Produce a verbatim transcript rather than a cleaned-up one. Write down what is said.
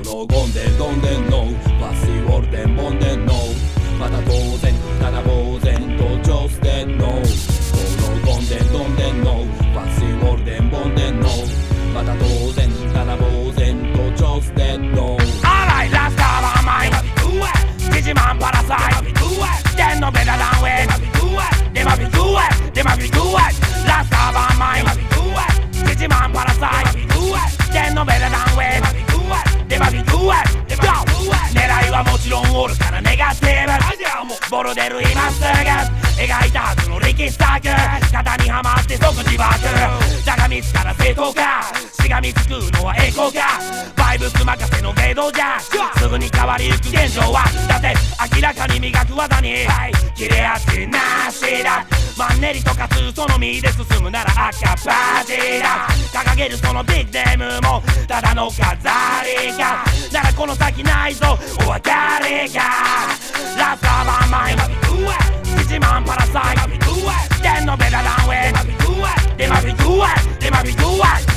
のゴンデンゴンデンのパシウォルデンボンデンのまた当然ただ呆然とジョスデンのこのゴンデンゴンデンのパシウォルデンボンデンのまた当然ただ呆然とジョスデンの Alright, let's go on mine. Digimon parasite. Stand no better than we. They must be good. They must be good. Let's go on mine. Digimon parasite. Stand no better than we. They must be good. Go. 狙いはもちろんオールからネガティブ。ボルデル今すぐ描いたはずの力作型にはまって即自爆だが自ら正当かしがみつくのは栄光かバイブス任せのゲードじゃすぐに変わりゆく現状はだって明らかに磨く技に切れ味なしだマンネリとか通その身で進むなら赤バジだ掲げるそのビッグネームもただの飾りかならこの先ないぞお分かりかラスターバーマインDigimon parasite Stand no better than we They must be good They must be good